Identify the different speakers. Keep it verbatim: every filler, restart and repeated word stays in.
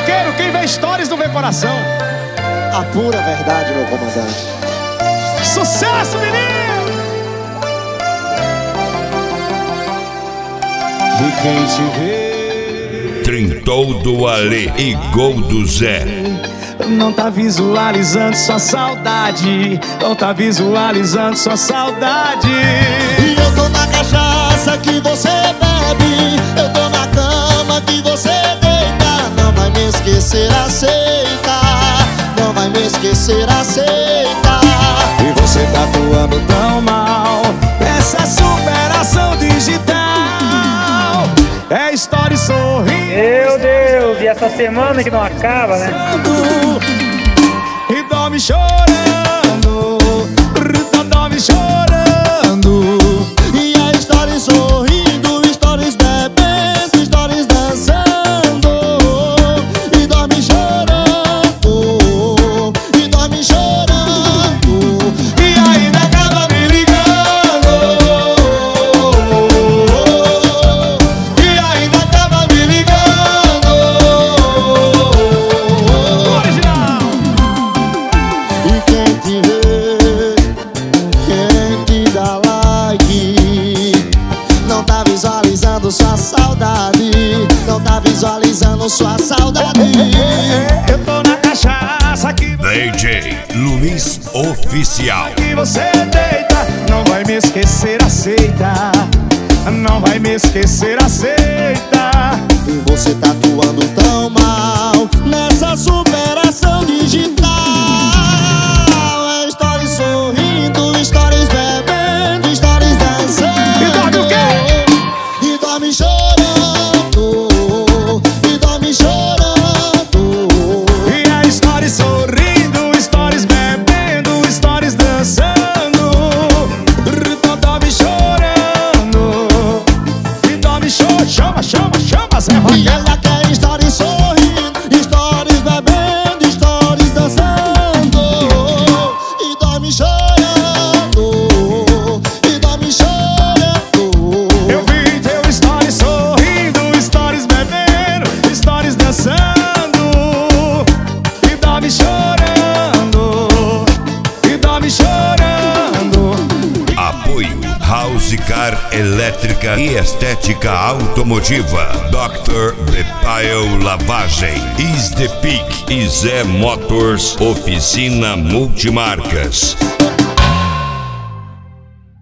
Speaker 1: vaqueiro, quem vê stories não vê coração.
Speaker 2: A pura verdade, meu comandante.
Speaker 1: Sucesso, menino! E quem te vê,
Speaker 3: Trintou do Ale e Gol do Zé.
Speaker 1: não tá visualizando sua saudade. Não tá visualizando sua saudade.
Speaker 2: E eu tô na cachaça que você bebe, eu tô na cama que você deita. Não vai me esquecer, aceita. Não vai me esquecer, aceita.
Speaker 1: E você tá atuando tão mal nessa superação digital. É história e sorriso.
Speaker 4: Meu Deus, e essa semana que não acaba, né?
Speaker 1: E dorme chorando, dorme chorando.
Speaker 2: E a história sorrindo, stories bebendo, stories dançando. E dorme chorando, e dorme chorando.
Speaker 1: E ainda acaba me ligando. E ainda acaba me ligando. Original.
Speaker 2: E quem te vê, quem te dá like, não tá visualizando sua saudade. Não tá visualizando sua saudade.
Speaker 1: Eu tô na cachaça que
Speaker 3: D J Luiz Oficial.
Speaker 1: que você deita. Não vai me esquecer, aceita. Não vai me esquecer, aceita.
Speaker 2: E você tá atuando tão mal nessa superação digital. É stories sorrindo, stories bebendo, stories dançando.
Speaker 1: E dorme o quê?
Speaker 2: E dorme chorando, e dorme chorando.
Speaker 1: E a história sorrindo, stories bebendo, stories dançando. Então dorme chorando. E dorme chorando. Chama, chama, chama, Zé
Speaker 2: E
Speaker 1: Vaqueiro.
Speaker 2: ela quer stories sorrindo, stories bebendo, stories dançando. E dorme chorando, e dorme chorando.
Speaker 1: Eu vi teu stories sorrindo, stories bebendo, stories dançando. E dorme chorando. E dorme chorando.
Speaker 3: Apoio House Car Elétrica e Estética Automotiva. doutor Bepael Lavagem. Is the Peak e Zé Motors Oficina Multimarcas.